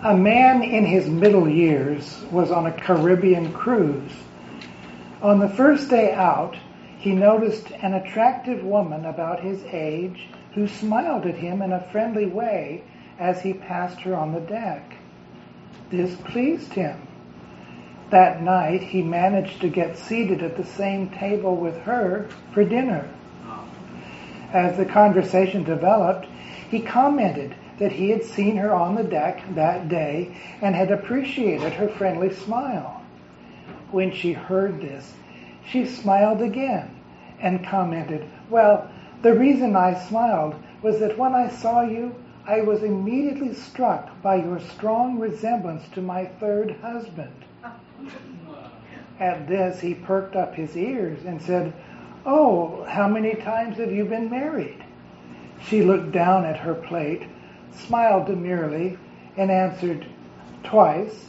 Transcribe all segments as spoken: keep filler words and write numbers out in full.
A man in his middle years was on a Caribbean cruise. On the first day out, he noticed an attractive woman about his age who smiled at him in a friendly way as he passed her on the deck. This pleased him. That night, he managed to get seated at the same table with her for dinner. As the conversation developed, he commented that he had seen her on the deck that day and had appreciated her friendly smile. When she heard this, she smiled again and commented, "Well, the reason I smiled was that when I saw you, I was immediately struck by your strong resemblance to my third husband." At this, he perked up his ears and said, "Oh, how many times have you been married?" She looked down at her plate, smiled demurely, and answered, "Twice."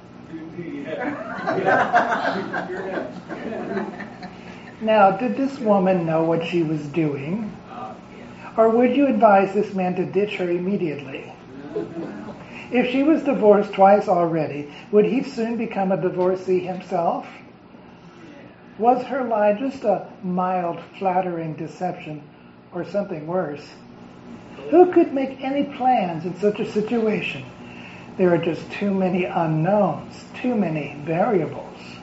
Now, did this woman know what she was doing? Or would you advise this man to ditch her immediately? If she was divorced twice already, would he soon become a divorcee himself? Was her lie just a mild, flattering deception, or something worse? Who could make any plans in such a situation? There are just too many unknowns, too many variables.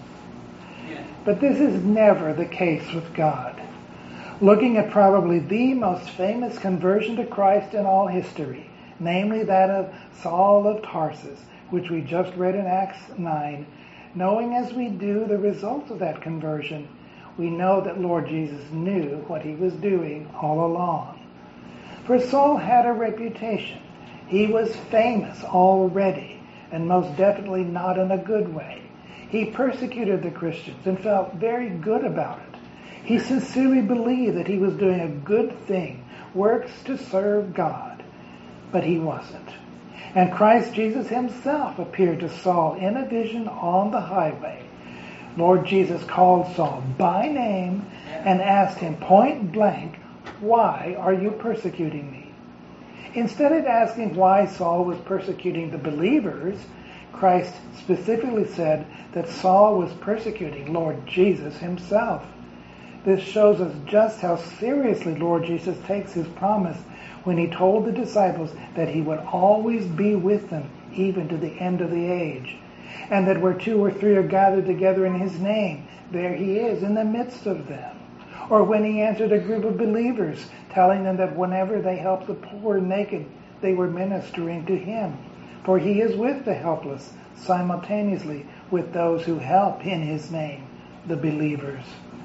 But this is never the case with God. Looking at probably the most famous conversion to Christ in all history, namely that of Saul of Tarsus, which we just read in Acts nine, knowing as we do the results of that conversion, we know that Lord Jesus knew what he was doing all along. For Saul had a reputation. He was famous already, and most definitely not in a good way. He persecuted the Christians and felt very good about it. He sincerely believed that he was doing a good thing, works to serve God. But he wasn't. And Christ Jesus himself appeared to Saul in a vision on the highway. Lord Jesus called Saul by name and asked him point blank, "Why are you persecuting me?" Instead of asking why Saul was persecuting the believers, Christ specifically said that Saul was persecuting Lord Jesus himself. This shows us just how seriously Lord Jesus takes his promise when he told the disciples that he would always be with them even to the end of the age, and that where two or three are gathered together in his name, there he is in the midst of them. Or when he answered a group of believers, telling them that whenever they helped the poor and naked, they were ministering to him. For he is with the helpless, simultaneously with those who help in his name, the believers.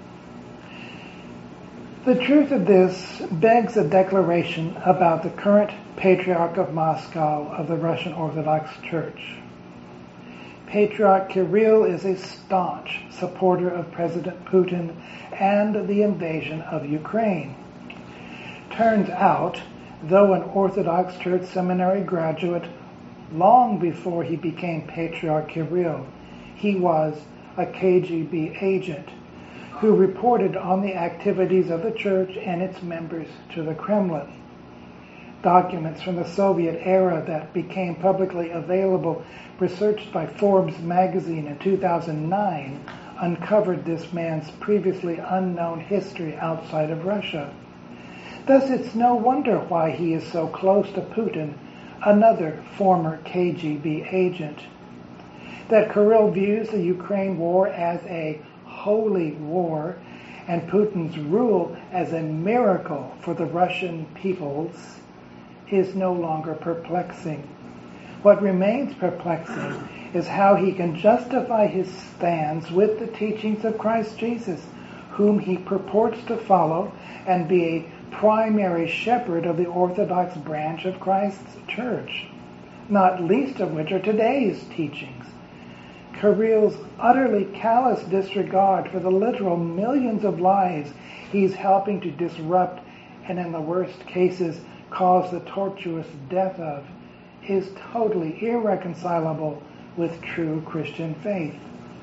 The truth of this begs a declaration about the current Patriarch of Moscow of the Russian Orthodox Church. Patriarch Kirill is a staunch supporter of President Putin and the invasion of Ukraine. Turns out, though an Orthodox Church seminary graduate, long before he became Patriarch Kirill, he was a K G B agent who reported on the activities of the church and its members to the Kremlin. Documents from the Soviet era that became publicly available, researched by Forbes magazine in two thousand nine, uncovered this man's previously unknown history outside of Russia. Thus, it's no wonder why he is so close to Putin, another former K G B agent. That Kirill views the Ukraine war as a holy war and Putin's rule as a miracle for the Russian peoples is no longer perplexing. What remains perplexing is how he can justify his stance with the teachings of Christ Jesus, whom he purports to follow and be a primary shepherd of the Orthodox branch of Christ's church, not least of which are today's teachings. Kirill's utterly callous disregard for the literal millions of lives he's helping to disrupt and in the worst cases cause the tortuous death of is totally irreconcilable with true Christian faith.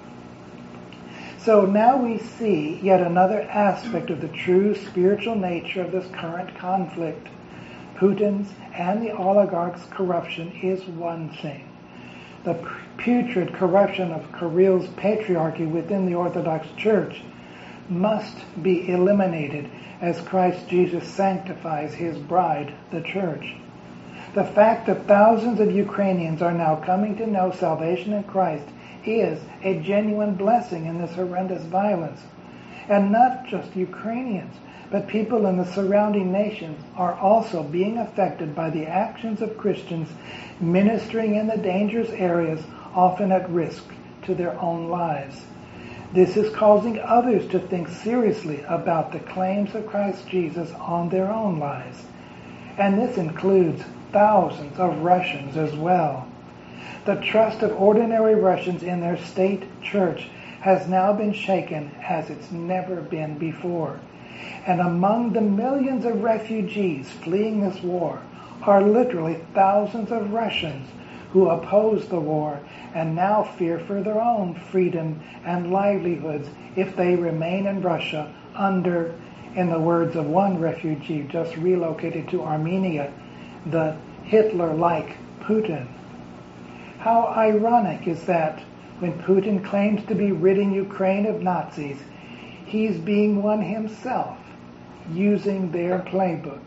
So now we see yet another aspect of the true spiritual nature of this current conflict. Putin's and the oligarchs' corruption is one thing, the putrid corruption of Kirill's patriarchy within the Orthodox Church must be eliminated as Christ Jesus sanctifies his bride, the Church. The fact that thousands of Ukrainians are now coming to know salvation in Christ is a genuine blessing in this horrendous violence. And not just Ukrainians, but people in the surrounding nations are also being affected by the actions of Christians ministering in the dangerous areas, often at risk to their own lives. This is causing others to think seriously about the claims of Christ Jesus on their own lives. And this includes thousands of Russians as well. The trust of ordinary Russians in their state church has now been shaken as it's never been before. And among the millions of refugees fleeing this war are literally thousands of Russians who oppose the war and now fear for their own freedom and livelihoods if they remain in Russia under, in the words of one refugee just relocated to Armenia, the Hitler-like Putin. How ironic is that when Putin claims to be ridding Ukraine of Nazis, he's being one himself, using their playbook.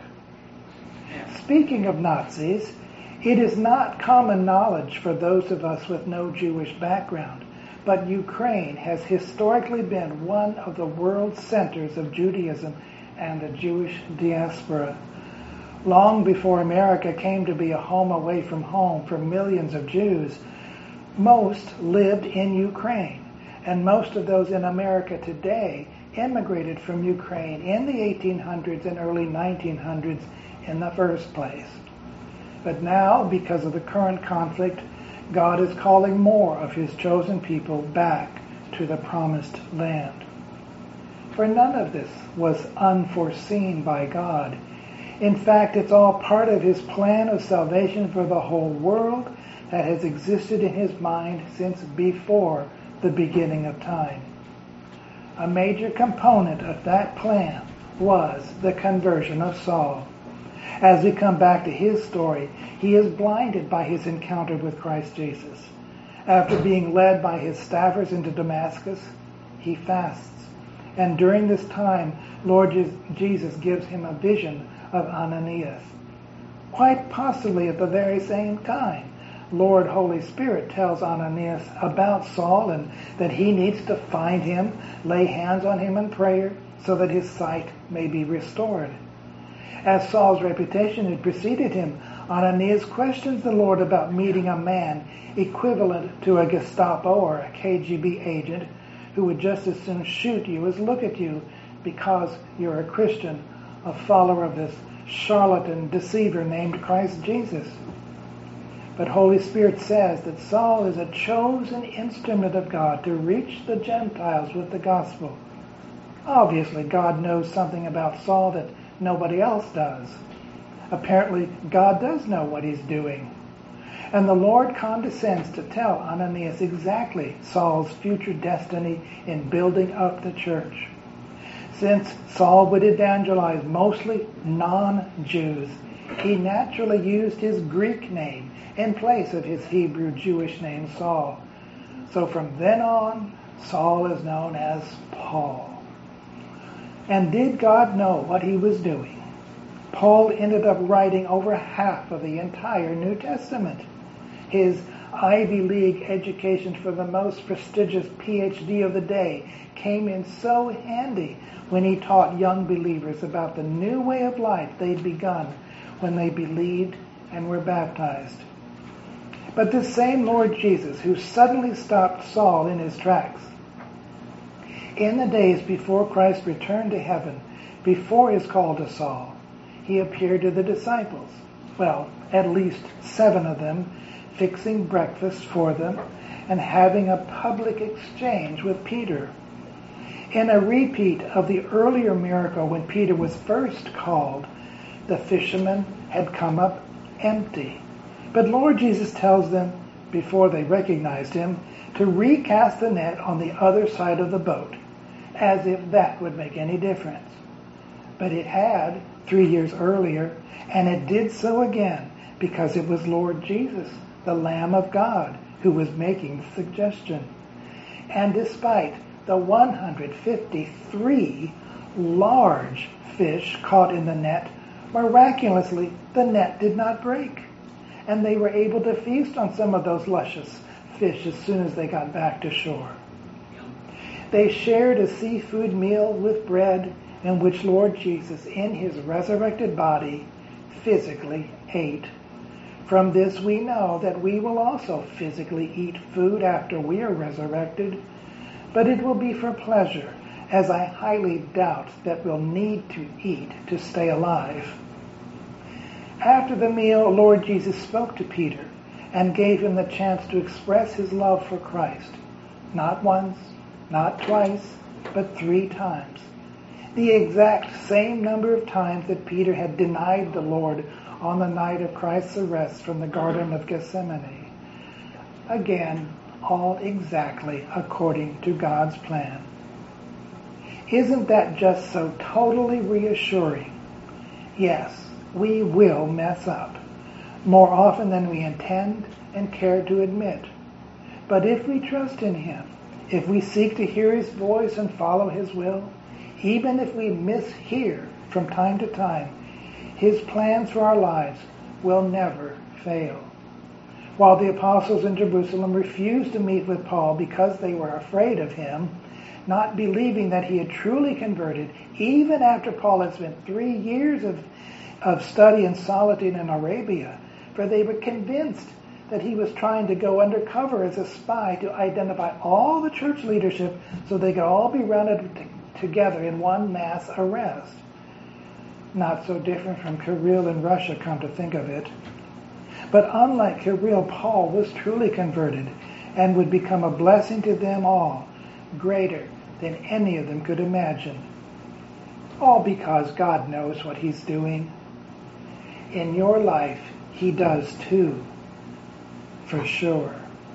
Speaking of Nazis, it is not common knowledge for those of us with no Jewish background, but Ukraine has historically been one of the world's centers of Judaism and the Jewish diaspora. Long before America came to be a home away from home for millions of Jews, most lived in Ukraine, and most of those in America today immigrated from Ukraine in the eighteen hundreds and early nineteen hundreds in the first place. But now, because of the current conflict, God is calling more of his chosen people back to the promised land. For none of this was unforeseen by God. In fact, it's all part of his plan of salvation for the whole world that has existed in his mind since before the beginning of time. A major component of that plan was the conversion of Saul. As we come back to his story, he is blinded by his encounter with Christ Jesus. After being led by his staffers into Damascus, he fasts. And during this time, Lord Jesus gives him a vision of Ananias. Quite possibly at the very same time, Lord Holy Spirit tells Ananias about Saul and that he needs to find him, lay hands on him in prayer so that his sight may be restored. As Saul's reputation had preceded him, Ananias questions the Lord about meeting a man equivalent to a Gestapo or a K G B agent who would just as soon shoot you as look at you because you're a Christian, a follower of this charlatan deceiver named Christ Jesus. But Holy Spirit says that Saul is a chosen instrument of God to reach the Gentiles with the gospel. Obviously, God knows something about Saul that nobody else does. Apparently, God does know what he's doing. And the Lord condescends to tell Ananias exactly Saul's future destiny in building up the church. Since Saul would evangelize mostly non-Jews, he naturally used his Greek name in place of his Hebrew Jewish name Saul. So from then on, Saul is known as Paul. And did God know what he was doing? Paul ended up writing over half of the entire New Testament. His Ivy League education for the most prestigious P H D of the day came in so handy when he taught young believers about the new way of life they'd begun when they believed and were baptized. But this same Lord Jesus, who suddenly stopped Saul in his tracks, in the days before Christ returned to heaven, before his call to Saul, he appeared to the disciples, well, at least seven of them, fixing breakfast for them and having a public exchange with Peter. In a repeat of the earlier miracle when Peter was first called, the fishermen had come up empty. But Lord Jesus tells them, before they recognized him, to recast the net on the other side of the boat, as if that would make any difference. But it had three years earlier, and it did so again because it was Lord Jesus the Lamb of God, who was making the suggestion. And despite the one hundred fifty-three large fish caught in the net, miraculously the net did not break. And they were able to feast on some of those luscious fish as soon as they got back to shore. They shared a seafood meal with bread in which Lord Jesus, in his resurrected body, physically ate. From this we know that we will also physically eat food after we are resurrected, but it will be for pleasure, as I highly doubt that we'll need to eat to stay alive. After the meal, Lord Jesus spoke to Peter and gave him the chance to express his love for Christ, not once, not twice, but three times. The exact same number of times that Peter had denied the Lord on the night of Christ's arrest from the Garden of Gethsemane. Again, all exactly according to God's plan. Isn't that just so totally reassuring? Yes, we will mess up, more often than we intend and care to admit. But if we trust in him, if we seek to hear his voice and follow his will, even if we mishear from time to time, his plans for our lives will never fail. While the apostles in Jerusalem refused to meet with Paul because they were afraid of him, not believing that he had truly converted, even after Paul had spent three years of, of study and solitude in Arabia, for they were convinced that he was trying to go undercover as a spy to identify all the church leadership so they could all be rounded t- together in one mass arrest. Not so different from Kirill in Russia, come to think of it. But unlike Kirill, Paul was truly converted and would become a blessing to them all, greater than any of them could imagine. All because God knows what he's doing. In your life, he does too, for sure.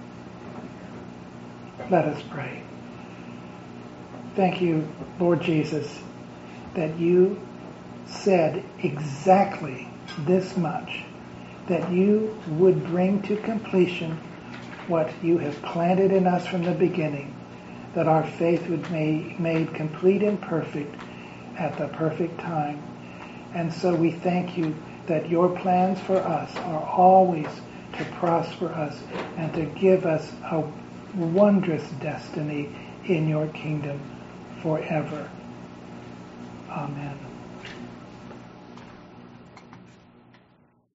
Let us pray. Thank you, Lord Jesus, that you said exactly this much, that you would bring to completion what you have planted in us from the beginning, that our faith would be made complete and perfect at the perfect time. And so we thank you that your plans for us are always to prosper us and to give us a wondrous destiny in your kingdom forever. Amen.